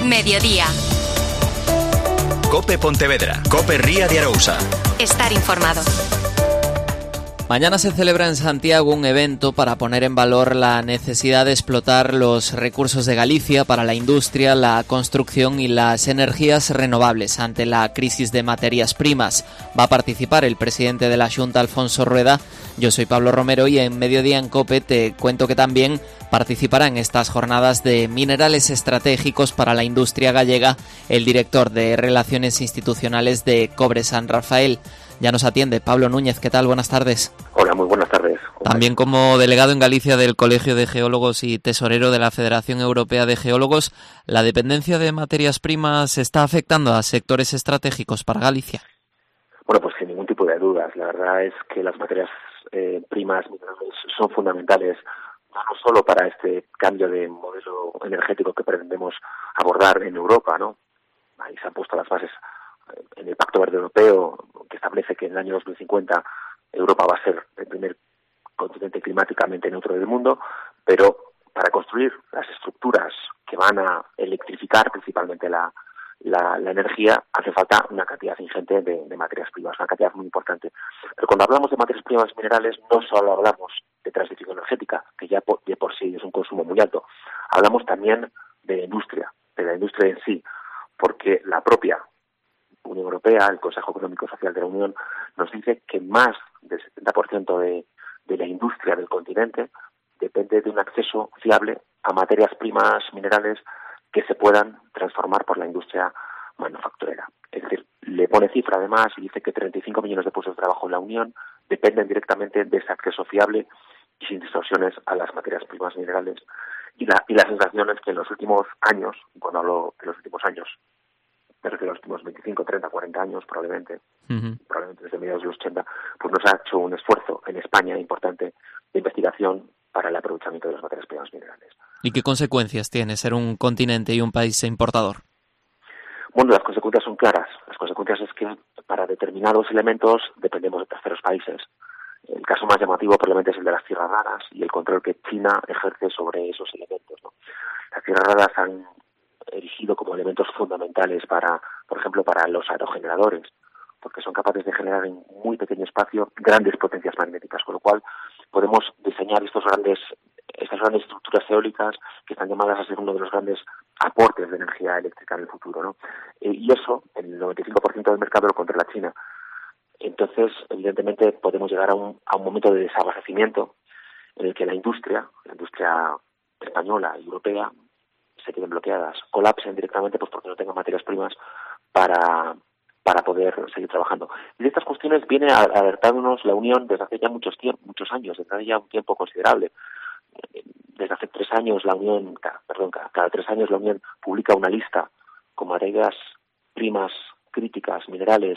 Mediodía. COPE Pontevedra, COPE Ría de Arousa. Estar informado. Mañana se celebra en Santiago un evento para poner en valor la necesidad de explotar los recursos de Galicia para la industria, la construcción y las energías renovables ante la crisis de materias primas. Va a participar el presidente de la Xunta, Alfonso Rueda. Yo soy Pablo Romero y en Mediodía en COPE te cuento que también participará en estas jornadas de minerales estratégicos para la industria gallega el director de Relaciones Institucionales de Cobre San Rafael. Ya nos atiende Pablo Núñez. ¿Qué tal? Buenas tardes. Hola, muy buenas tardes. También como delegado en Galicia del Colegio de Geólogos y tesorero de la Federación Europea de Geólogos, ¿la dependencia de materias primas está afectando a sectores estratégicos para Galicia? Bueno, pues sin ningún tipo de dudas. La verdad es que las materias primas minerales son fundamentales no solo para este cambio de modelo energético que pretendemos abordar en Europa, ¿no? Ahí se han puesto las bases en el Pacto Verde Europeo, que establece que en el año 2050 Europa va a ser el primer continente climáticamente neutro del mundo, pero para construir las estructuras que van a electrificar principalmente la energía, hace falta una cantidad ingente de materias primas, una cantidad muy importante. Pero cuando hablamos de materias primas minerales, no solo hablamos de transición energética, que ya por sí es un consumo muy alto, hablamos también de la industria en sí, porque la propia Unión Europea, el Consejo Económico y Social de la Unión, nos dice que más del 70% de la industria del continente depende de un acceso fiable a materias primas minerales que se puedan transformar por la industria manufacturera. Es decir, le pone cifra además y dice que 35 millones de puestos de trabajo en la Unión dependen directamente de ese acceso fiable y sin distorsiones a las materias primas minerales. Y la sensación es que en los últimos años, cuando hablo de los últimos años, me refiero a los últimos 25, 30, 40 años probablemente, probablemente desde mediados de los 80, pues nos ha hecho un esfuerzo en España importante de investigación para el aprovechamiento de las materias primas minerales. ¿Y qué consecuencias tiene ser un continente y un país importador? Bueno, las consecuencias son claras. Las consecuencias es que para determinados elementos dependemos de terceros países. El caso más llamativo probablemente es el de las tierras raras y el control que China ejerce sobre esos elementos, ¿no? Las tierras raras han erigido como elementos fundamentales para, por ejemplo, para los aerogeneradores, porque son capaces de generar en muy pequeño espacio grandes potencias magnéticas, con lo cual podemos diseñar estas grandes estructuras eólicas que están llamadas a ser uno de los grandes aportes de energía eléctrica en el futuro, ¿no? Y eso, el 95% del mercado lo controla China. Entonces, evidentemente, podemos llegar a un momento de desabastecimiento en el que la industria española y europea se queden bloqueadas, colapsen directamente pues porque no tengan materias primas para poder seguir trabajando. Y de estas cuestiones viene alertándonos la Unión desde hace ya muchos años, desde hace ya un tiempo considerable. Desde hace 3 años cada 3 años la Unión publica una lista con materias primas críticas, minerales,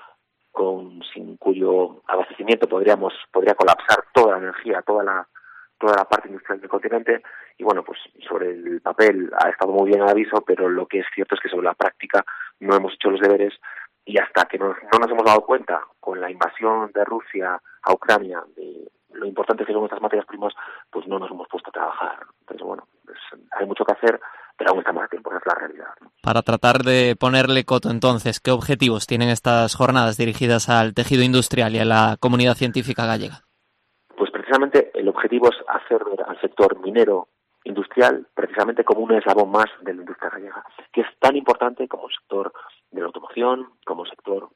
sin cuyo abastecimiento podría colapsar toda la energía, toda la parte industrial del continente. Y bueno, pues sobre el papel ha estado muy bien el aviso, pero lo que es cierto es que sobre la práctica no hemos hecho los deberes y hasta que no nos hemos dado cuenta con la invasión de Rusia a Ucrania de lo importante que son estas materias primas, pues no nos hemos puesto a trabajar. Entonces, bueno, pues hay mucho que hacer, pero aún estamos a tiempo, esa es la realidad, ¿no? Para tratar de ponerle coto, entonces, ¿qué objetivos tienen estas jornadas dirigidas al tejido industrial y a la comunidad científica gallega? Pues precisamente el objetivo es hacer ver al sector minero industrial precisamente como un eslabón más de la industria gallega, que es tan importante como el sector de la automoción, como el sector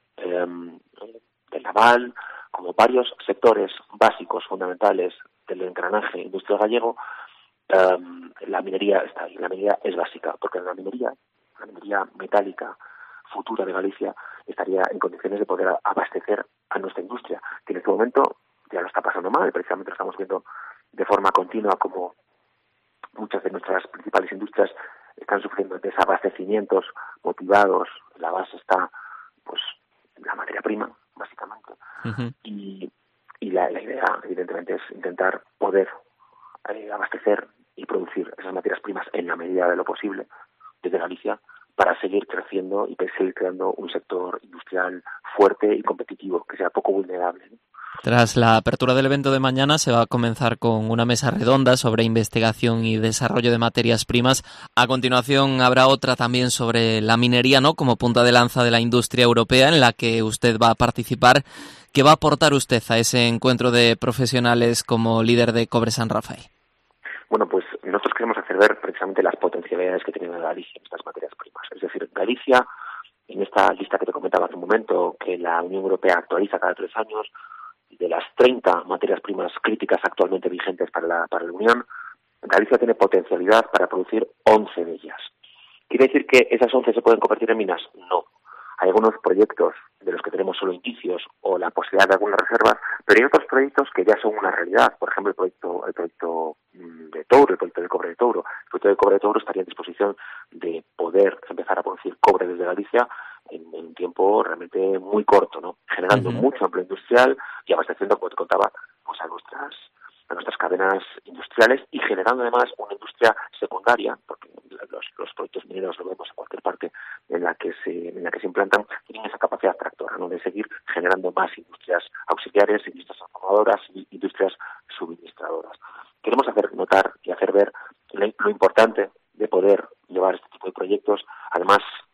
del naval, como varios sectores básicos, fundamentales del engranaje industrial gallego. La minería está ahí, la minería es básica, porque la minería metálica futura de Galicia estaría en condiciones de poder abastecer a nuestra industria, que en este momento ya lo está pasando mal, precisamente lo estamos viendo de forma continua como muchas de nuestras principales industrias están sufriendo desabastecimientos motivados. La base está, pues, la materia prima, básicamente. Uh-huh. Y la idea, evidentemente, es intentar poder abastecer y producir esas materias primas en la medida de lo posible desde Galicia para seguir creciendo y seguir creando un sector industrial fuerte y competitivo, que sea poco vulnerable, ¿no? Tras la apertura del evento de mañana se va a comenzar con una mesa redonda sobre investigación y desarrollo de materias primas. A continuación habrá otra también sobre la minería, ¿no?, como punta de lanza de la industria europea, en la que usted va a participar. ¿Qué va a aportar usted a ese encuentro de profesionales como líder de Cobre San Rafael? Bueno, pues nosotros queremos hacer ver precisamente las potencialidades que tiene Galicia en estas materias primas. Es decir, Galicia, en esta lista que te comentaba hace un momento, que la Unión Europea actualiza cada 3 años, de las 30 materias primas críticas actualmente vigentes para la Unión, Galicia tiene potencialidad para producir 11 de ellas. ¿Quiere decir que esas 11 se pueden convertir en minas? No. Hay algunos proyectos de los que tenemos solo indicios o la posibilidad de algunas reservas, pero hay otros proyectos que ya son una realidad. Por ejemplo, el proyecto de Touro, el proyecto de cobre de Touro. El proyecto de cobre de Touro estaría en disposición de poder empezar a producir cobre desde Galicia en un tiempo realmente muy corto, ¿no? Generando mucho empleo industrial y abasteciendo, como te contaba, pues a nuestras cadenas industriales y generando además una industria secundaria, porque los proyectos mineros lo vemos en cualquier parte en la que se implantan, tienen esa capacidad tractora, ¿no?, de seguir generando más industrias auxiliares, industrias transformadoras y industrias suministradoras. Queremos hacer notar y hacer ver lo importante de poder llevar este tipo de proyectos, además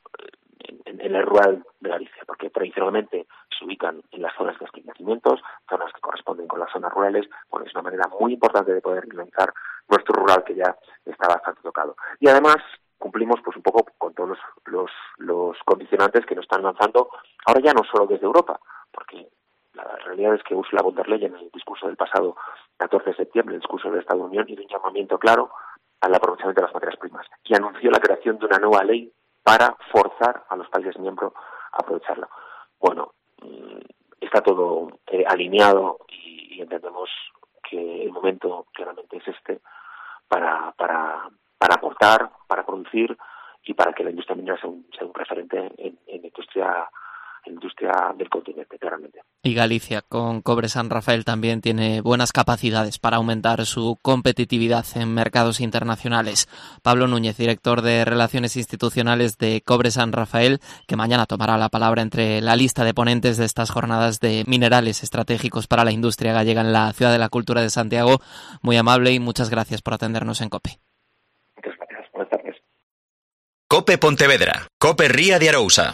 en el rural de Galicia, porque tradicionalmente se ubican en las zonas de los yacimientos, zonas que corresponden con las zonas rurales. Bueno, es una manera muy importante de poder dinamizar nuestro rural, que ya está bastante tocado. Y además cumplimos pues un poco con todos los condicionantes que nos están lanzando ahora ya no solo desde Europa, porque la realidad es que Ursula von der Leyen, en el discurso del pasado 14 de septiembre, el discurso del Estado de la Unión, hizo un llamamiento claro al aprovechamiento de las materias primas y anunció la creación de una nueva ley para forzar a los países miembros a aprovecharla. Bueno, está todo alineado y entendemos que el momento claramente es este para aportar, para producir y para que la industria minera sea un referente en la industria del continente, claramente. Y Galicia, con Cobre San Rafael, también tiene buenas capacidades para aumentar su competitividad en mercados internacionales. Pablo Núñez, director de Relaciones Institucionales de Cobre San Rafael, que mañana tomará la palabra entre la lista de ponentes de estas jornadas de minerales estratégicos para la industria gallega en la Ciudad de la Cultura de Santiago. Muy amable y muchas gracias por atendernos en COPE. Muchas gracias. Buenas tardes. COPE Pontevedra. COPE Ría de Arousa.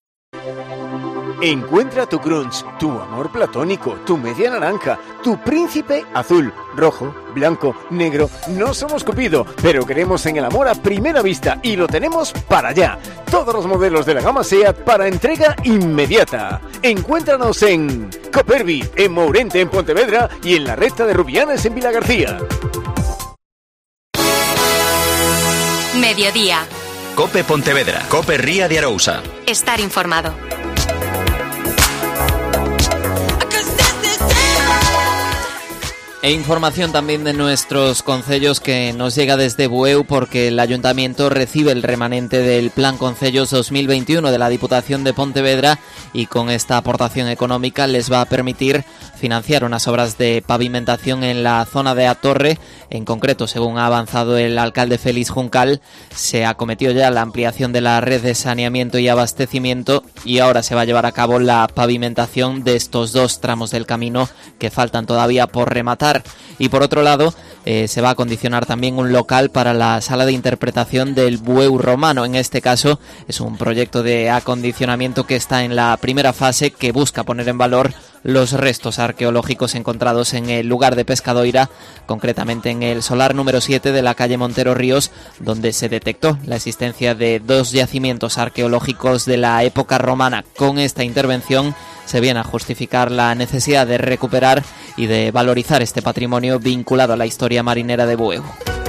Encuentra tu grunge, tu amor platónico, tu media naranja, tu príncipe azul, rojo, blanco, negro. No somos Cupido, pero creemos en el amor a primera vista y lo tenemos para allá. Todos los modelos de la gama SEAT para entrega inmediata. Encuéntranos en Copervi, en Mourente, en Pontevedra, y en la recta de Rubianes, en Vilagarcía. Mediodía. COPE Pontevedra. COPE Ría de Arousa. Estar informado. E información también de nuestros concellos que nos llega desde Bueu, porque el Ayuntamiento recibe el remanente del Plan Concellos 2021 de la Diputación de Pontevedra y con esta aportación económica les va a permitir financiar unas obras de pavimentación en la zona de A Torre. En concreto, según ha avanzado el alcalde Félix Juncal, se acometió ya la ampliación de la red de saneamiento y abastecimiento y ahora se va a llevar a cabo la pavimentación de estos 2 tramos del camino que faltan todavía por rematar. Y por otro lado, se va a acondicionar también un local para la sala de interpretación del Bueu romano. En este caso es un proyecto de acondicionamiento que está en la primera fase, que busca poner en valor los restos arqueológicos encontrados en el lugar de Pescadoira, concretamente en el solar número 7 de la calle Montero Ríos, donde se detectó la existencia de 2 yacimientos arqueológicos de la época romana. Con esta intervención se viene a justificar la necesidad de recuperar y de valorizar este patrimonio vinculado a la historia marinera de Bueu.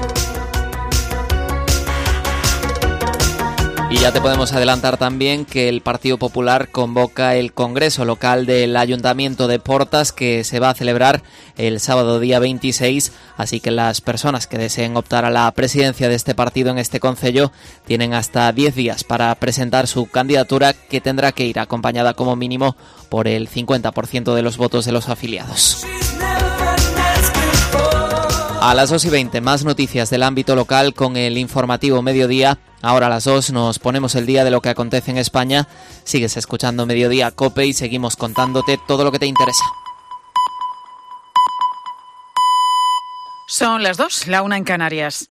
Y ya te podemos adelantar también que el Partido Popular convoca el Congreso Local del Ayuntamiento de Portas, que se va a celebrar el sábado día 26, así que las personas que deseen optar a la presidencia de este partido en este concello tienen hasta 10 días para presentar su candidatura, que tendrá que ir acompañada como mínimo por el 50% de los votos de los afiliados. A las 2:20, más noticias del ámbito local con el informativo Mediodía. Ahora a las 2 nos ponemos el día de lo que acontece en España. Sigues escuchando Mediodía COPE y seguimos contándote todo lo que te interesa. Son las 2, la 1 en Canarias.